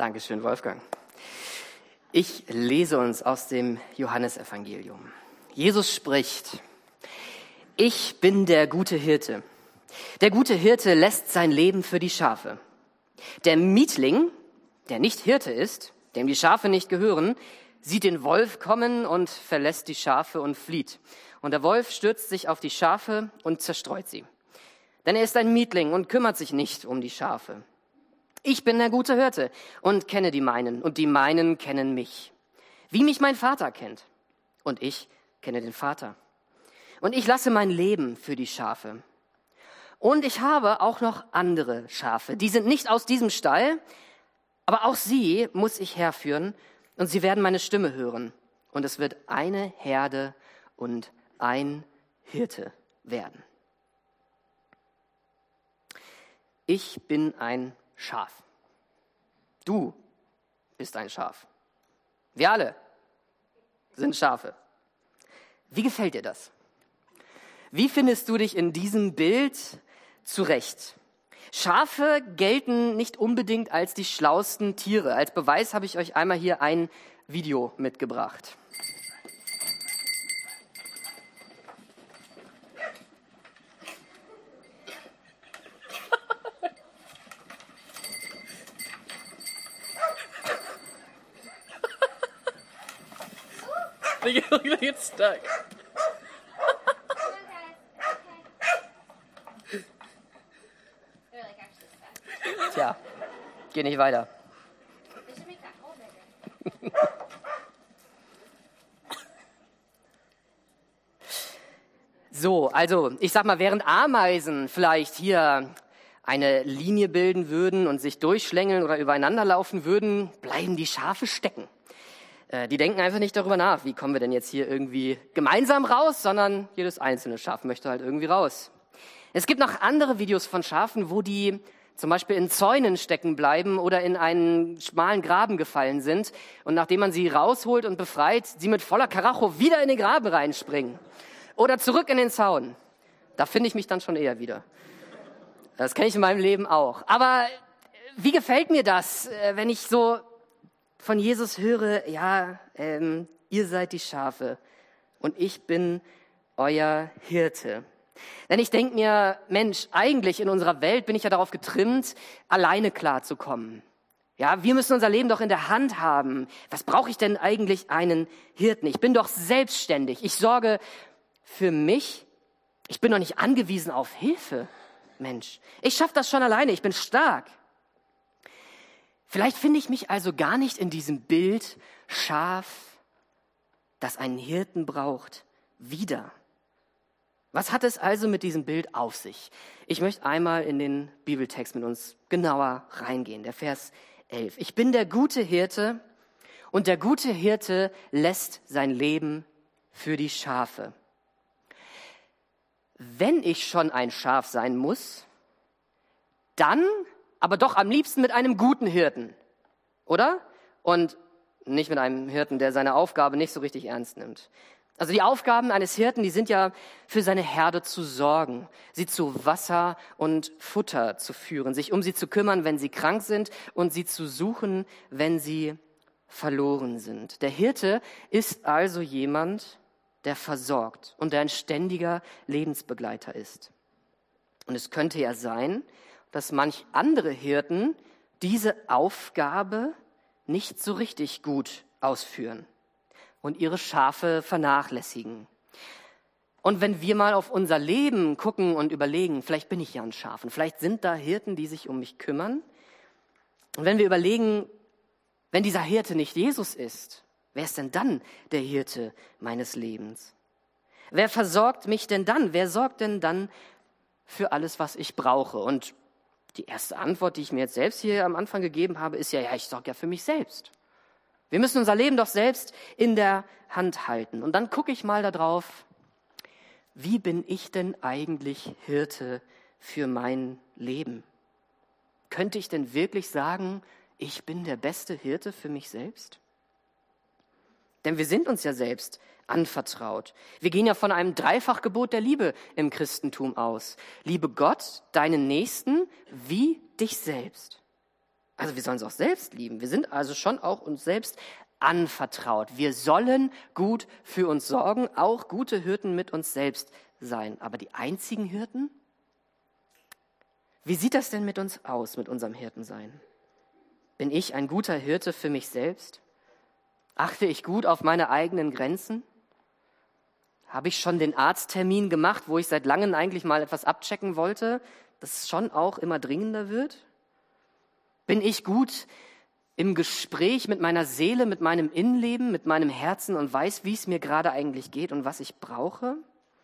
Dankeschön, Wolfgang. Ich lese uns aus dem Johannesevangelium. Jesus spricht: Ich bin der gute Hirte. Der gute Hirte lässt sein Leben für die Schafe. Der Mietling, der nicht Hirte ist, dem die Schafe nicht gehören, sieht den Wolf kommen und verlässt die Schafe und flieht. Und der Wolf stürzt sich auf die Schafe und zerstreut sie. Denn er ist ein Mietling und kümmert sich nicht um die Schafe. Ich bin der gute Hirte und kenne die meinen, und die meinen kennen mich. Wie mich mein Vater kennt. Und ich kenne den Vater. Und ich lasse mein Leben für die Schafe. Und ich habe auch noch andere Schafe. Die sind nicht aus diesem Stall, aber auch sie muss ich herführen, und sie werden meine Stimme hören. Und es wird eine Herde und ein Hirte werden. Ich bin ein Schaf. Du bist ein Schaf. Wir alle sind Schafe. Wie gefällt dir das? Wie findest du dich in diesem Bild zurecht? Schafe gelten nicht unbedingt als die schlauesten Tiere. Als Beweis habe ich euch einmal hier ein Video mitgebracht. Look, it's stuck. Tja, geh nicht weiter. So, also ich sag mal, während Ameisen vielleicht hier eine Linie bilden würden und sich durchschlängeln oder übereinander laufen würden, bleiben die Schafe stecken. Die denken einfach nicht darüber nach, wie kommen wir denn jetzt hier irgendwie gemeinsam raus, sondern jedes einzelne Schaf möchte halt irgendwie raus. Es gibt noch andere Videos von Schafen, wo die zum Beispiel in Zäunen stecken bleiben oder in einen schmalen Graben gefallen sind und nachdem man sie rausholt und befreit, sie mit voller Karacho wieder in den Graben reinspringen oder zurück in den Zaun. Da finde ich mich dann schon eher wieder. Das kenne ich in meinem Leben auch. Aber wie gefällt mir das, wenn ich so von Jesus höre, ja, ihr seid die Schafe und ich bin euer Hirte. Denn ich denke mir, Mensch, eigentlich in unserer Welt bin ich ja darauf getrimmt, alleine klarzukommen. Ja, wir müssen unser Leben doch in der Hand haben. Was brauche ich denn eigentlich einen Hirten? Ich bin doch selbstständig. Ich sorge für mich. Ich bin doch nicht angewiesen auf Hilfe. Mensch, ich schaffe das schon alleine. Ich bin stark. Vielleicht finde ich mich also gar nicht in diesem Bild Schaf, das einen Hirten braucht, wieder. Was hat es also mit diesem Bild auf sich? Ich möchte einmal in den Bibeltext mit uns genauer reingehen, der Vers 11. Ich bin der gute Hirte und der gute Hirte lässt sein Leben für die Schafe. Wenn ich schon ein Schaf sein muss, dann aber doch am liebsten mit einem guten Hirten, oder? Und nicht mit einem Hirten, der seine Aufgabe nicht so richtig ernst nimmt. Also die Aufgaben eines Hirten, die sind ja für seine Herde zu sorgen, sie zu Wasser und Futter zu führen, sich um sie zu kümmern, wenn sie krank sind und sie zu suchen, wenn sie verloren sind. Der Hirte ist also jemand, der versorgt und der ein ständiger Lebensbegleiter ist. Und es könnte ja sein, dass manch andere Hirten diese Aufgabe nicht so richtig gut ausführen und ihre Schafe vernachlässigen. Und wenn wir mal auf unser Leben gucken und überlegen, vielleicht bin ich ja ein Schaf und vielleicht sind da Hirten, die sich um mich kümmern. Und wenn wir überlegen, wenn dieser Hirte nicht Jesus ist, wer ist denn dann der Hirte meines Lebens? Wer versorgt mich denn dann? Wer sorgt denn dann für alles, was ich brauche? Und die erste Antwort, die ich mir jetzt selbst hier am Anfang gegeben habe, ist ja, ich sorge ja für mich selbst. Wir müssen unser Leben doch selbst in der Hand halten. Und dann gucke ich mal da drauf, wie bin ich denn eigentlich Hirte für mein Leben? Könnte ich denn wirklich sagen, ich bin der beste Hirte für mich selbst? Denn wir sind uns ja selbst anvertraut. Wir gehen ja von einem Dreifachgebot der Liebe im Christentum aus. Liebe Gott, deinen Nächsten wie dich selbst. Also wir sollen es auch selbst lieben. Wir sind also schon auch uns selbst anvertraut. Wir sollen gut für uns sorgen, auch gute Hirten mit uns selbst sein. Aber die einzigen Hirten? Wie sieht das denn mit uns aus, mit unserem Hirtensein? Bin ich ein guter Hirte für mich selbst? Achte ich gut auf meine eigenen Grenzen? Habe ich schon den Arzttermin gemacht, wo ich seit langem eigentlich mal etwas abchecken wollte, das schon auch immer dringender wird? Bin ich gut im Gespräch mit meiner Seele, mit meinem Innenleben, mit meinem Herzen und weiß, wie es mir gerade eigentlich geht und was ich brauche?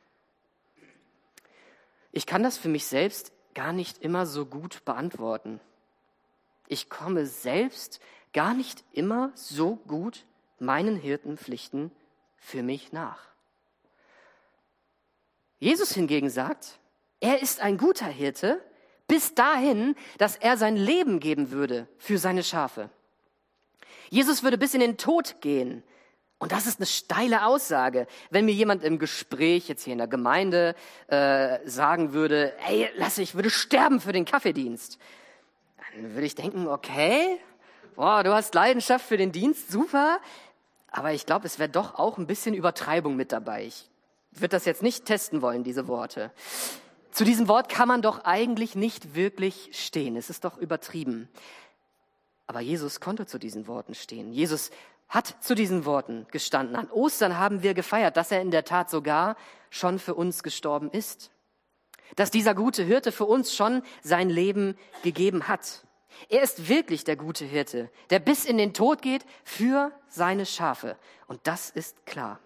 Ich kann das für mich selbst gar nicht immer so gut beantworten. Ich komme selbst gar nicht immer so gut meinen Hirtenpflichten für mich nach. Jesus hingegen sagt, er ist ein guter Hirte, bis dahin, dass er sein Leben geben würde für seine Schafe. Jesus würde bis in den Tod gehen. Und das ist eine steile Aussage. Wenn mir jemand im Gespräch jetzt hier in der Gemeinde sagen würde, ey, Lasse, ich würde sterben für den Kaffeedienst, dann würde ich denken, okay, boah, du hast Leidenschaft für den Dienst, super. Aber ich glaube, es wäre doch auch ein bisschen Übertreibung mit dabei. Ich würde das jetzt nicht testen wollen, diese Worte. Zu diesem Wort kann man doch eigentlich nicht wirklich stehen. Es ist doch übertrieben. Aber Jesus konnte zu diesen Worten stehen. Jesus hat zu diesen Worten gestanden. An Ostern haben wir gefeiert, dass er in der Tat sogar schon für uns gestorben ist. Dass dieser gute Hirte für uns schon sein Leben gegeben hat. Er ist wirklich der gute Hirte, der bis in den Tod geht für seine Schafe. Und das ist klar.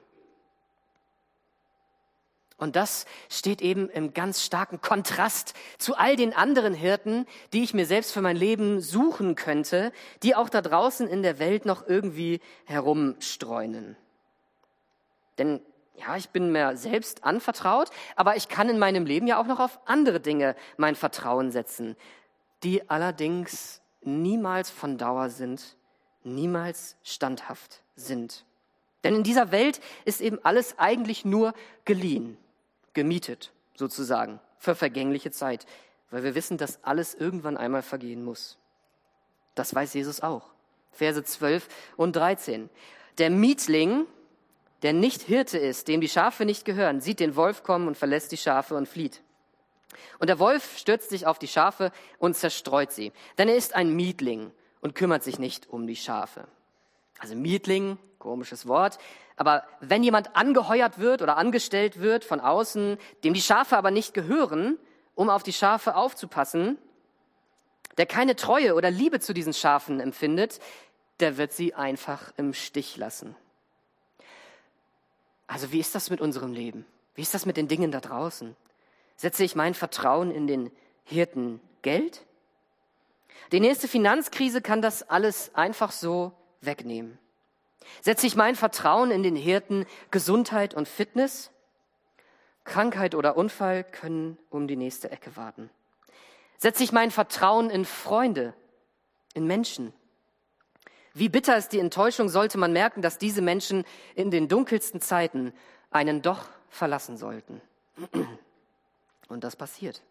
Und das steht eben im ganz starken Kontrast zu all den anderen Hirten, die ich mir selbst für mein Leben suchen könnte, die auch da draußen in der Welt noch irgendwie herumstreunen. Denn ja, ich bin mir selbst anvertraut, aber ich kann in meinem Leben ja auch noch auf andere Dinge mein Vertrauen setzen, die allerdings niemals von Dauer sind, niemals standhaft sind. Denn in dieser Welt ist eben alles eigentlich nur geliehen. Gemietet, sozusagen, für vergängliche Zeit, weil wir wissen, dass alles irgendwann einmal vergehen muss. Das weiß Jesus auch. Verse 12 und 13. Der Mietling, der nicht Hirte ist, dem die Schafe nicht gehören, sieht den Wolf kommen und verlässt die Schafe und flieht. Und der Wolf stürzt sich auf die Schafe und zerstreut sie, denn er ist ein Mietling und kümmert sich nicht um die Schafe. Also Mietling, komisches Wort, aber wenn jemand angeheuert wird oder angestellt wird von außen, dem die Schafe aber nicht gehören, um auf die Schafe aufzupassen, der keine Treue oder Liebe zu diesen Schafen empfindet, der wird sie einfach im Stich lassen. Also wie ist das mit unserem Leben? Wie ist das mit den Dingen da draußen? Setze ich mein Vertrauen in den Hirten Geld? Die nächste Finanzkrise kann das alles einfach so wegnehmen. Setze ich mein Vertrauen in den Hirten Gesundheit und Fitness? Krankheit oder Unfall können um die nächste Ecke warten. Setze ich mein Vertrauen in Freunde, in Menschen? Wie bitter ist die Enttäuschung, sollte man merken, dass diese Menschen in den dunkelsten Zeiten einen doch verlassen sollten. Und das passiert.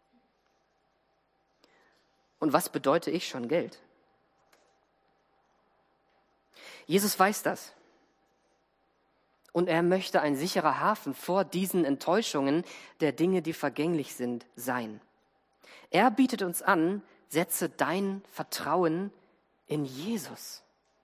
Und was bedeutet ich schon Geld? Jesus weiß das. Und er möchte ein sicherer Hafen vor diesen Enttäuschungen der Dinge, die vergänglich sind, sein. Er bietet uns an, setze dein Vertrauen in Jesus.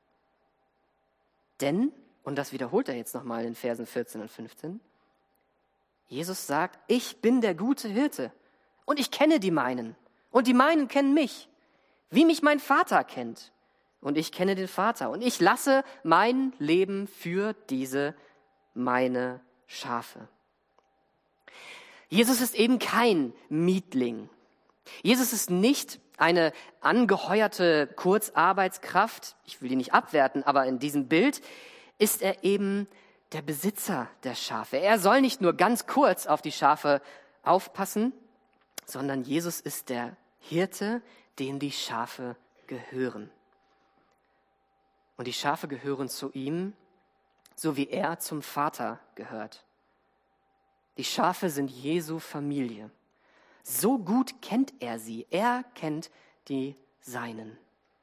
Denn, und das wiederholt er jetzt nochmal in Versen 14 und 15, Jesus sagt, ich bin der gute Hirte und ich kenne die meinen und die meinen kennen mich, wie mich mein Vater kennt. Und ich kenne den Vater und ich lasse mein Leben für diese meine Schafe. Jesus ist eben kein Mietling. Jesus ist nicht eine angeheuerte Kurzarbeitskraft. Ich will ihn nicht abwerten, aber in diesem Bild ist er eben der Besitzer der Schafe. Er soll nicht nur ganz kurz auf die Schafe aufpassen, sondern Jesus ist der Hirte, dem die Schafe gehören. Und die Schafe gehören zu ihm, so wie er zum Vater gehört. Die Schafe sind Jesu Familie. So gut kennt er sie. Er kennt die Seinen.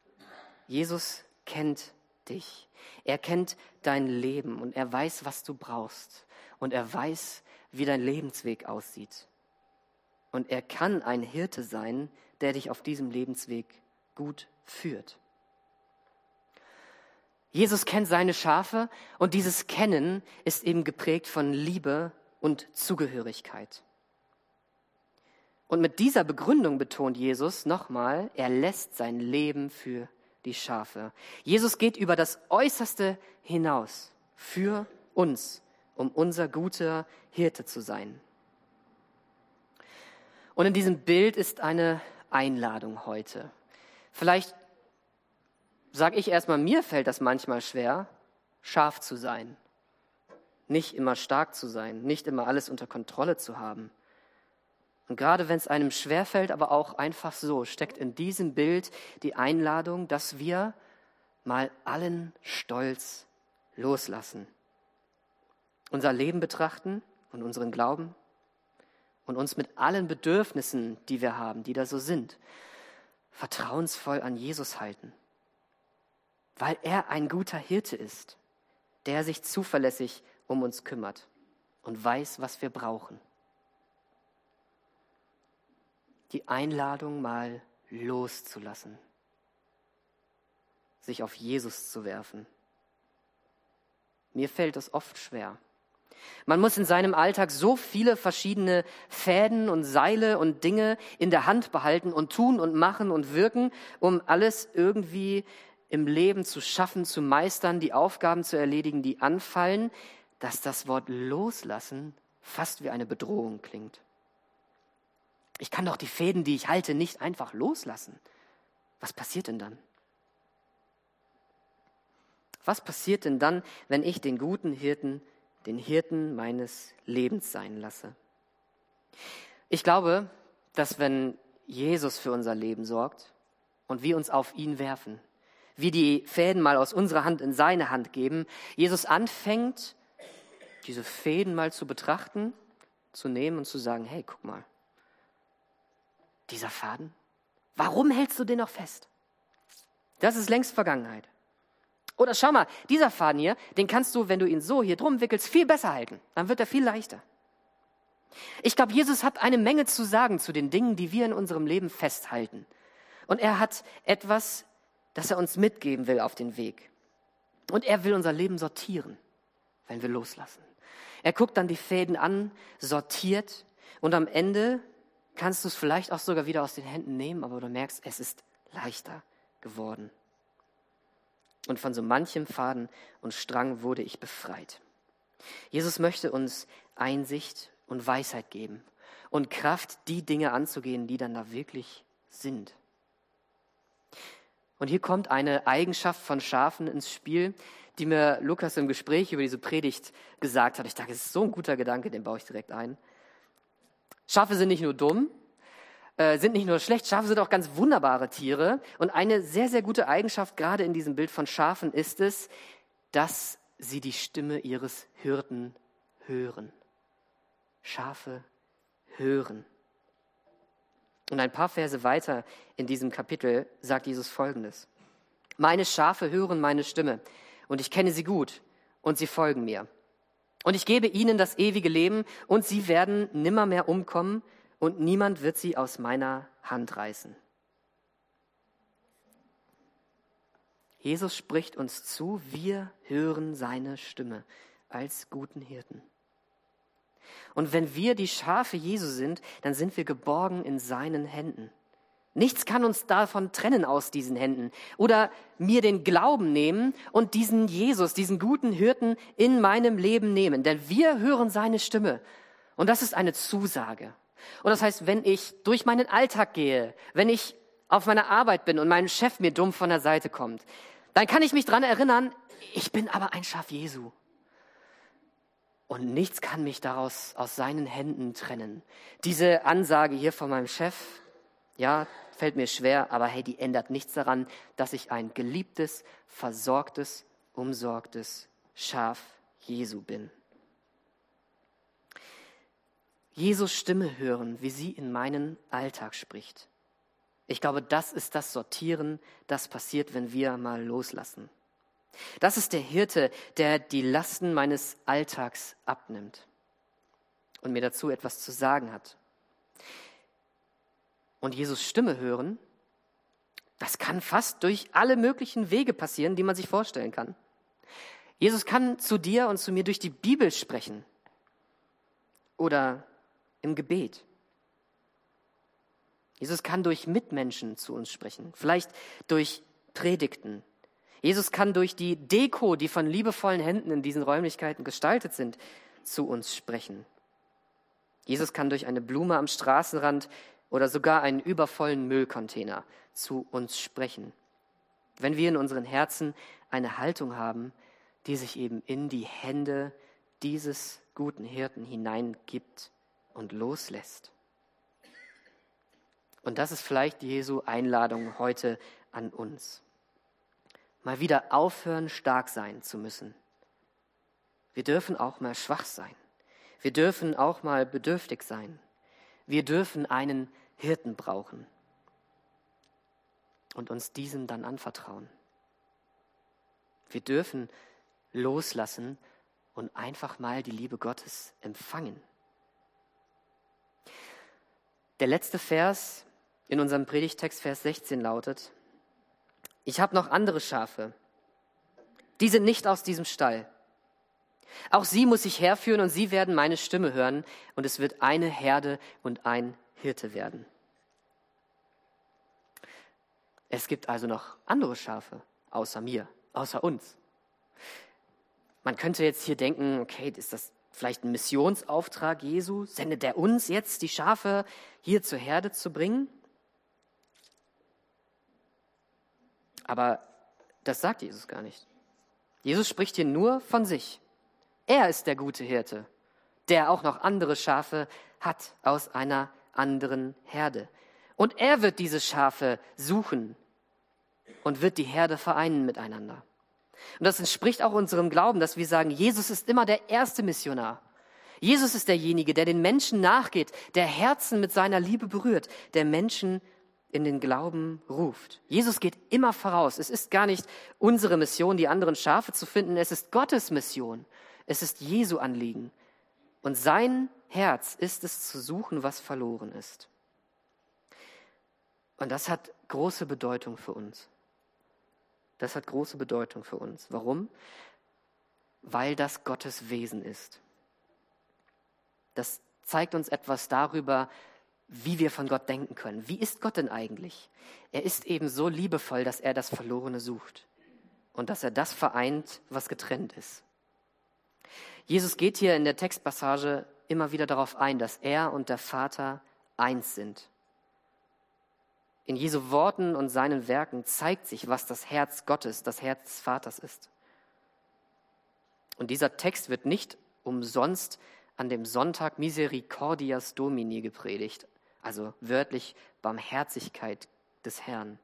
Jesus kennt dich. Er kennt dein Leben und er weiß, was du brauchst. Und er weiß, wie dein Lebensweg aussieht. Und er kann ein Hirte sein, der dich auf diesem Lebensweg gut führt. Jesus kennt seine Schafe und dieses Kennen ist eben geprägt von Liebe und Zugehörigkeit. Und mit dieser Begründung betont Jesus nochmal, er lässt sein Leben für die Schafe. Jesus geht über das Äußerste hinaus für uns, um unser guter Hirte zu sein. Und in diesem Bild ist eine Einladung heute. Vielleicht sage ich erstmal, mir fällt das manchmal schwer, scharf zu sein. Nicht immer stark zu sein, nicht immer alles unter Kontrolle zu haben. Und gerade wenn es einem schwerfällt, aber auch einfach so, steckt in diesem Bild die Einladung, dass wir mal allen Stolz loslassen. Unser Leben betrachten und unseren Glauben und uns mit allen Bedürfnissen, die wir haben, die da so sind, vertrauensvoll an Jesus halten. Weil er ein guter Hirte ist, der sich zuverlässig um uns kümmert und weiß, was wir brauchen. Die Einladung mal loszulassen, sich auf Jesus zu werfen. Mir fällt es oft schwer. Man muss in seinem Alltag so viele verschiedene Fäden und Seile und Dinge in der Hand behalten und tun und machen und wirken, um alles irgendwie im Leben zu schaffen, zu meistern, die Aufgaben zu erledigen, die anfallen, dass das Wort loslassen fast wie eine Bedrohung klingt. Ich kann doch die Fäden, die ich halte, nicht einfach loslassen. Was passiert denn dann? Was passiert denn dann, wenn ich den guten Hirten, den Hirten meines Lebens sein lasse? Ich glaube, dass wenn Jesus für unser Leben sorgt und wir uns auf ihn werfen, wir die Fäden mal aus unserer Hand in seine Hand geben, Jesus anfängt, diese Fäden mal zu betrachten, zu nehmen und zu sagen, hey, guck mal, dieser Faden, warum hältst du den noch fest? Das ist längst Vergangenheit. Oder schau mal, dieser Faden hier, den kannst du, wenn du ihn so hier drum wickelst, viel besser halten. Dann wird er viel leichter. Ich glaube, Jesus hat eine Menge zu sagen zu den Dingen, die wir in unserem Leben festhalten. Und er hat etwas, das er uns mitgeben will auf den Weg. Und er will unser Leben sortieren, wenn wir loslassen. Er guckt dann die Fäden an, sortiert und am Ende kannst du es vielleicht auch sogar wieder aus den Händen nehmen, aber du merkst, es ist leichter geworden. Und von so manchem Faden und Strang wurde ich befreit. Jesus möchte uns Einsicht und Weisheit geben und Kraft, die Dinge anzugehen, die dann da wirklich sind. Und hier kommt eine Eigenschaft von Schafen ins Spiel, die mir Lukas im Gespräch über diese Predigt gesagt hat. Ich dachte, das ist so ein guter Gedanke, den baue ich direkt ein. Schafe sind nicht nur dumm, sind nicht nur schlecht, Schafe sind auch ganz wunderbare Tiere. Und eine sehr, sehr gute Eigenschaft, gerade in diesem Bild von Schafen, ist es, dass sie die Stimme ihres Hirten hören. Schafe hören. Und ein paar Verse weiter in diesem Kapitel sagt Jesus Folgendes. Meine Schafe hören meine Stimme und ich kenne sie gut und sie folgen mir. Und ich gebe ihnen das ewige Leben und sie werden nimmermehr umkommen und niemand wird sie aus meiner Hand reißen. Jesus spricht uns zu, wir hören seine Stimme als guten Hirten. Und wenn wir die Schafe Jesu sind, dann sind wir geborgen in seinen Händen. Nichts kann uns davon trennen aus diesen Händen oder mir den Glauben nehmen und diesen Jesus, diesen guten Hirten in meinem Leben nehmen. Denn wir hören seine Stimme und das ist eine Zusage. Und das heißt, wenn ich durch meinen Alltag gehe, wenn ich auf meiner Arbeit bin und mein Chef mir dumm von der Seite kommt, dann kann ich mich daran erinnern, ich bin aber ein Schaf Jesu. Und nichts kann mich daraus aus seinen Händen trennen. Diese Ansage hier von meinem Chef, ja, fällt mir schwer, aber hey, die ändert nichts daran, dass ich ein geliebtes, versorgtes, umsorgtes Schaf Jesu bin. Jesus Stimme hören, wie sie in meinen Alltag spricht. Ich glaube, das ist das Sortieren, das passiert, wenn wir mal loslassen. Das ist der Hirte, der die Lasten meines Alltags abnimmt und mir dazu etwas zu sagen hat. Und Jesus Stimme hören, das kann fast durch alle möglichen Wege passieren, die man sich vorstellen kann. Jesus kann zu dir und zu mir durch die Bibel sprechen oder im Gebet. Jesus kann durch Mitmenschen zu uns sprechen, vielleicht durch Predigten. Jesus kann durch die Deko, die von liebevollen Händen in diesen Räumlichkeiten gestaltet sind, zu uns sprechen. Jesus kann durch eine Blume am Straßenrand oder sogar einen übervollen Müllcontainer zu uns sprechen, wenn wir in unseren Herzen eine Haltung haben, die sich eben in die Hände dieses guten Hirten hineingibt und loslässt. Und das ist vielleicht Jesu Einladung heute an uns. Mal wieder aufhören, stark sein zu müssen. Wir dürfen auch mal schwach sein. Wir dürfen auch mal bedürftig sein. Wir dürfen einen Hirten brauchen und uns diesem dann anvertrauen. Wir dürfen loslassen und einfach mal die Liebe Gottes empfangen. Der letzte Vers in unserem Predigtext, Vers 16, lautet: Ich habe noch andere Schafe, die sind nicht aus diesem Stall. Auch sie muss ich herführen und sie werden meine Stimme hören und es wird eine Herde und ein Hirte werden. Es gibt also noch andere Schafe, außer mir, außer uns. Man könnte jetzt hier denken, okay, ist das vielleicht ein Missionsauftrag Jesu? Sendet er uns jetzt, die Schafe hier zur Herde zu bringen? Aber das sagt Jesus gar nicht. Jesus spricht hier nur von sich. Er ist der gute Hirte, der auch noch andere Schafe hat aus einer anderen Herde. Und er wird diese Schafe suchen und wird die Herde vereinen miteinander. Und das entspricht auch unserem Glauben, dass wir sagen, Jesus ist immer der erste Missionar. Jesus ist derjenige, der den Menschen nachgeht, der Herzen mit seiner Liebe berührt, der Menschen in den Glauben ruft. Jesus geht immer voraus. Es ist gar nicht unsere Mission, die anderen Schafe zu finden. Es ist Gottes Mission. Es ist Jesu Anliegen. Und sein Herz ist es zu suchen, was verloren ist. Und das hat große Bedeutung für uns. Das hat große Bedeutung für uns. Warum? Weil das Gottes Wesen ist. Das zeigt uns etwas darüber, wie wir von Gott denken können. Wie ist Gott denn eigentlich? Er ist eben so liebevoll, dass er das Verlorene sucht und dass er das vereint, was getrennt ist. Jesus geht hier in der Textpassage immer wieder darauf ein, dass er und der Vater eins sind. In Jesu Worten und seinen Werken zeigt sich, was das Herz Gottes, das Herz des Vaters ist. Und dieser Text wird nicht umsonst an dem Sonntag Misericordias Domini gepredigt, also wörtlich Barmherzigkeit des Herrn,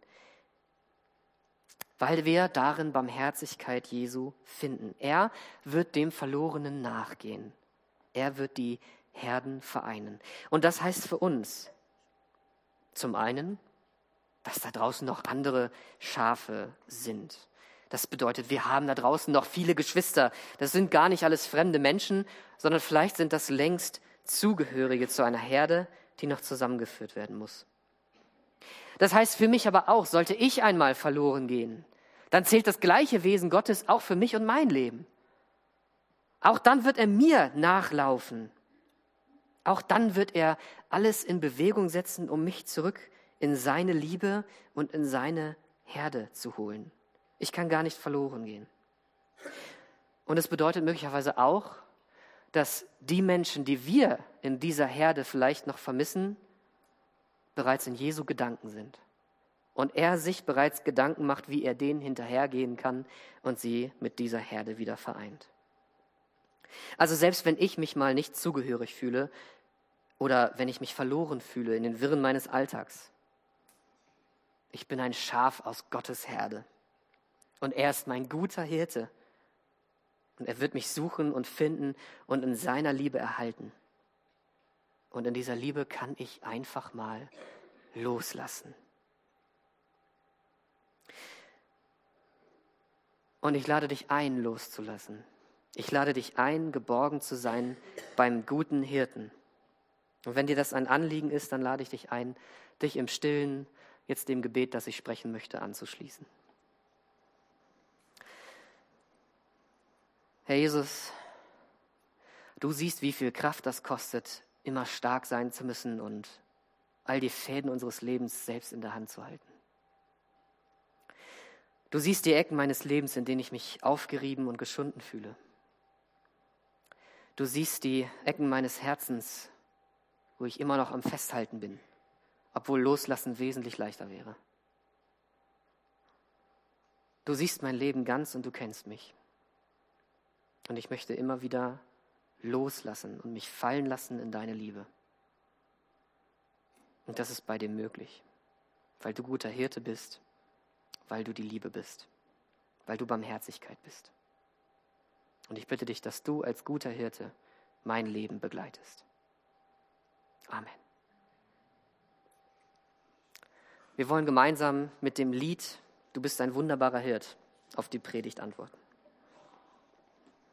weil wir darin Barmherzigkeit Jesu finden. Er wird dem Verlorenen nachgehen. Er wird die Herden vereinen. Und das heißt für uns zum einen, dass da draußen noch andere Schafe sind. Das bedeutet, wir haben da draußen noch viele Geschwister. Das sind gar nicht alles fremde Menschen, sondern vielleicht sind das längst Zugehörige zu einer Herde, die noch zusammengeführt werden muss. Das heißt für mich aber auch, sollte ich einmal verloren gehen, dann zählt das gleiche Wesen Gottes auch für mich und mein Leben. Auch dann wird er mir nachlaufen. Auch dann wird er alles in Bewegung setzen, um mich zurück in seine Liebe und in seine Herde zu holen. Ich kann gar nicht verloren gehen. Und es bedeutet möglicherweise auch, dass die Menschen, die wir in dieser Herde vielleicht noch vermissen, bereits in Jesu Gedanken sind. Und er sich bereits Gedanken macht, wie er denen hinterhergehen kann und sie mit dieser Herde wieder vereint. Also selbst wenn ich mich mal nicht zugehörig fühle oder wenn ich mich verloren fühle in den Wirren meines Alltags, ich bin ein Schaf aus Gottes Herde. Und er ist mein guter Hirte. Und er wird mich suchen und finden und in seiner Liebe erhalten. Und in dieser Liebe kann ich einfach mal loslassen. Und ich lade dich ein, loszulassen. Ich lade dich ein, geborgen zu sein beim guten Hirten. Und wenn dir das ein Anliegen ist, dann lade ich dich ein, dich im Stillen jetzt dem Gebet, das ich sprechen möchte, anzuschließen. Herr Jesus, du siehst, wie viel Kraft das kostet, immer stark sein zu müssen und all die Fäden unseres Lebens selbst in der Hand zu halten. Du siehst die Ecken meines Lebens, in denen ich mich aufgerieben und geschunden fühle. Du siehst die Ecken meines Herzens, wo ich immer noch am Festhalten bin, obwohl Loslassen wesentlich leichter wäre. Du siehst mein Leben ganz und du kennst mich. Und ich möchte immer wieder loslassen und mich fallen lassen in deine Liebe. Und das ist bei dir möglich, weil du guter Hirte bist, weil du die Liebe bist, weil du Barmherzigkeit bist. Und ich bitte dich, dass du als guter Hirte mein Leben begleitest. Amen. Wir wollen gemeinsam mit dem Lied "Du bist ein wunderbarer Hirt" auf die Predigt antworten.